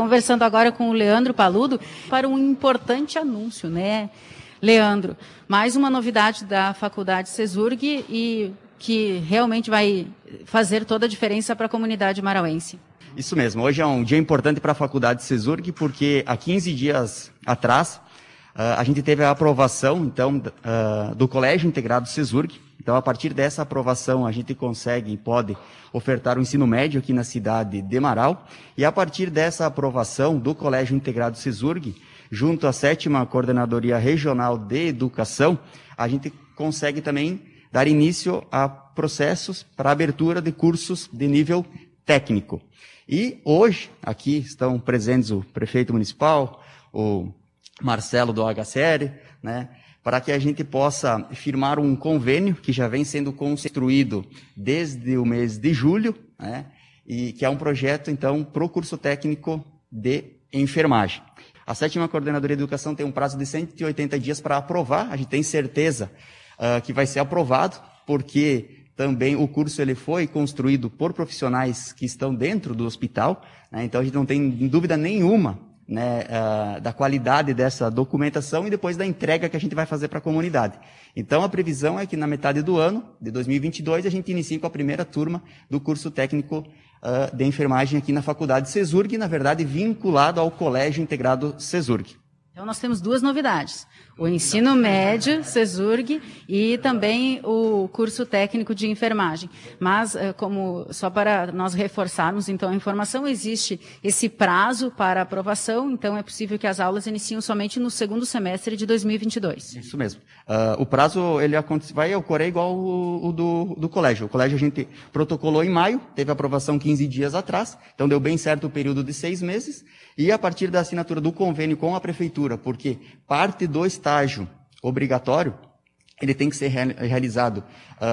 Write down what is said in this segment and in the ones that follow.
conversando agora com o Leandro Paludo para um importante anúncio, né? Leandro, mais uma novidade da Faculdade CESURG e que realmente vai fazer toda a diferença para a comunidade marauense. Isso mesmo, hoje é um dia importante para a Faculdade CESURG porque há 15 dias atrás a gente teve a aprovação então, do Colégio Integrado CESURG. Então, a partir dessa aprovação, a gente consegue e pode ofertar o ensino médio aqui na cidade de Marau. E a partir dessa aprovação do Colégio Integrado CESURG, junto à 7ª Coordenadoria Regional de Educação, a gente consegue também dar início a processos para abertura de cursos de nível técnico. E hoje, aqui estão presentes o prefeito municipal, o Marcelo do HCR, né, para que a gente possa firmar um convênio que já vem sendo construído desde o mês de julho, né, e que é um projeto, então, para o curso técnico de enfermagem. A 7ª Coordenadoria de Educação tem um prazo de 180 dias para aprovar, a gente tem certeza que vai ser aprovado, porque também o curso ele foi construído por profissionais que estão dentro do hospital, né, então a gente não tem dúvida nenhuma, né, da qualidade dessa documentação e depois da entrega que a gente vai fazer para a comunidade. Então, a previsão é que na metade do ano, de 2022, a gente inicie com a primeira turma do curso técnico de enfermagem aqui na Faculdade CESURG, na verdade, vinculado ao Colégio Integrado CESURG. Então, nós temos duas novidades. O ensino médio, CESURG, e também o curso técnico de enfermagem. Mas, como só para nós reforçarmos, então, a informação, existe esse prazo para aprovação, então é possível que as aulas iniciem somente no segundo semestre de 2022. Isso mesmo. O prazo ele vai ocorrer igual o do colégio. O colégio a gente protocolou em maio, teve aprovação 15 dias atrás, então deu bem certo o período de 6 meses, e a partir da assinatura do convênio com a prefeitura, porque parte do estágio obrigatório, ele tem que ser realizado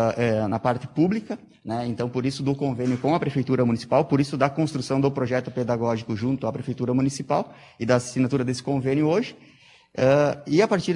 na parte pública, né? Então, por isso do convênio com a Prefeitura Municipal, por isso da construção do projeto pedagógico junto à Prefeitura Municipal e da assinatura desse convênio hoje. E a partir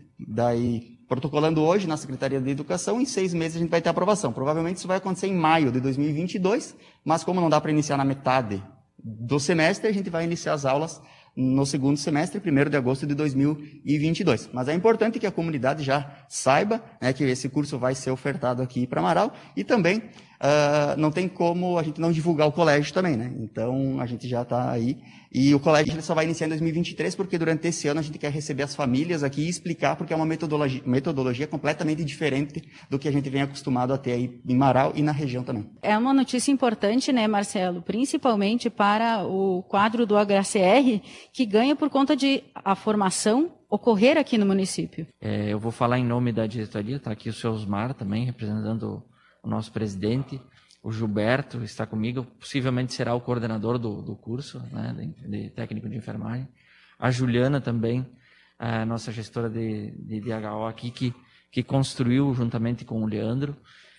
daí, protocolando hoje na Secretaria de Educação, em 6 meses a gente vai ter aprovação. Provavelmente isso vai acontecer em maio de 2022, mas como não dá para iniciar na metade do semestre, a gente vai iniciar as aulas no segundo semestre, 1º de agosto de 2022. Mas é importante que a comunidade já saiba, né, que esse curso vai ser ofertado aqui para Marau e também não tem como a gente não divulgar o colégio também, né? Então, a gente já está aí. E o colégio ele só vai iniciar em 2023, porque durante esse ano a gente quer receber as famílias aqui e explicar, porque é uma metodologia completamente diferente do que a gente vem acostumado a ter aí em Marau e na região também. É uma notícia importante, né, Marcelo? Principalmente para o quadro do HCR, que ganha por conta de a formação ocorrer aqui no município. Eu vou falar em nome da diretoria, está aqui o seu Osmar também, representando o nosso presidente. O Gilberto está comigo, possivelmente será o coordenador do curso, né, de técnico de enfermagem. A Juliana também, a nossa gestora de DHO aqui, que construiu juntamente com o Leandro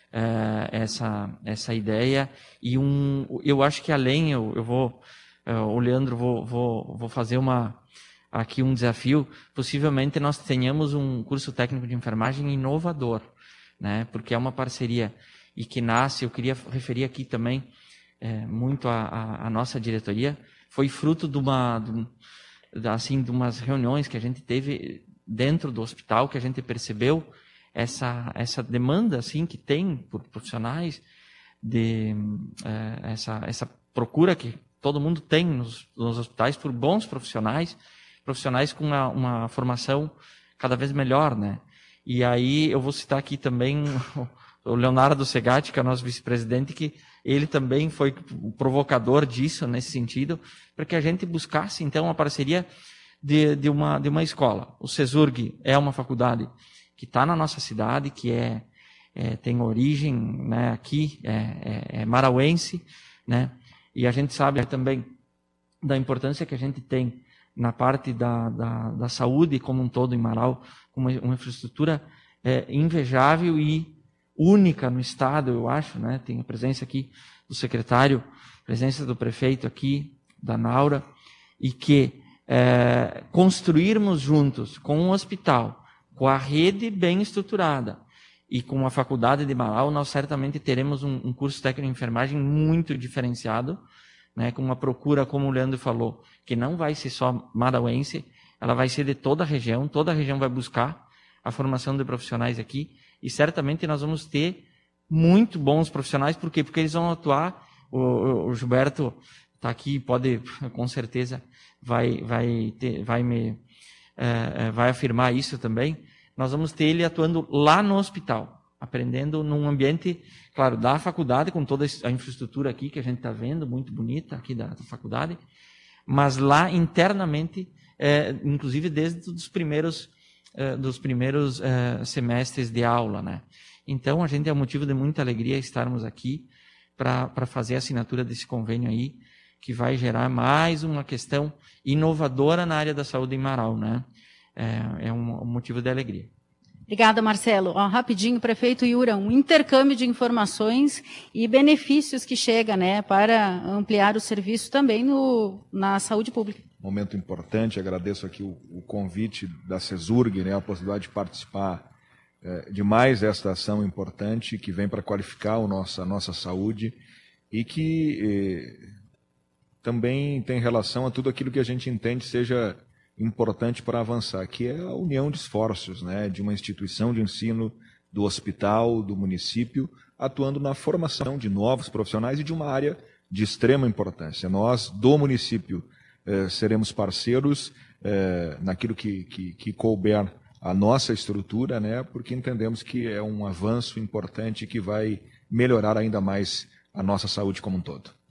essa ideia. E eu acho que além, o Leandro, vou fazer aqui um desafio. Possivelmente nós tenhamos um curso técnico de enfermagem inovador, né, porque é uma parceria e que nasce, eu queria referir aqui também muito a nossa diretoria, foi fruto de umas reuniões que a gente teve dentro do hospital, que a gente percebeu essa demanda assim, que tem por profissionais, essa procura que todo mundo tem nos hospitais por bons profissionais com uma formação cada vez melhor, né? E aí eu vou citar aqui também o Leonardo Segatti, que é o nosso vice-presidente, que ele também foi o provocador disso, nesse sentido, para que a gente buscasse, então, uma parceria de uma escola. O CESURG é uma faculdade que está na nossa cidade, que tem origem, né, aqui, é marauense, né, e a gente sabe também da importância que a gente tem na parte da saúde como um todo em Marau, com uma infraestrutura invejável e única no estado, eu acho, né? Tem a presença aqui do secretário, presença do prefeito aqui, da Naura, e que construirmos juntos com um hospital, com a rede bem estruturada e com a faculdade de Marau, nós certamente teremos um curso técnico de enfermagem muito diferenciado, né, com uma procura, como o Leandro falou, que não vai ser só madauense, ela vai ser de toda a região vai buscar a formação de profissionais aqui, e certamente nós vamos ter muito bons profissionais, por quê? Porque eles vão atuar, o Gilberto está aqui, pode, com certeza, vai afirmar isso também, nós vamos ter ele atuando lá no hospital, aprendendo num ambiente, claro, da faculdade, com toda a infraestrutura aqui que a gente está vendo, muito bonita aqui da faculdade, mas lá internamente, inclusive desde os primeiros semestres de aula, né? Então, a gente é um motivo de muita alegria estarmos aqui para fazer a assinatura desse convênio aí, que vai gerar mais uma questão inovadora na área da saúde em Marau, né? É um motivo de alegria. Obrigada, Marcelo. Rapidinho, prefeito Yura, um intercâmbio de informações e benefícios que chega, né, para ampliar o serviço também na saúde pública. Momento importante, agradeço aqui o convite da CESURG, né, a possibilidade de participar de mais esta ação importante que vem para qualificar a nossa saúde e que também tem relação a tudo aquilo que a gente entende seja importante para avançar, que é a união de esforços, né, de uma instituição de ensino, do hospital, do município, atuando na formação de novos profissionais e de uma área de extrema importância. Nós, do município, seremos parceiros naquilo que couber a nossa estrutura, né, porque entendemos que é um avanço importante que vai melhorar ainda mais a nossa saúde como um todo.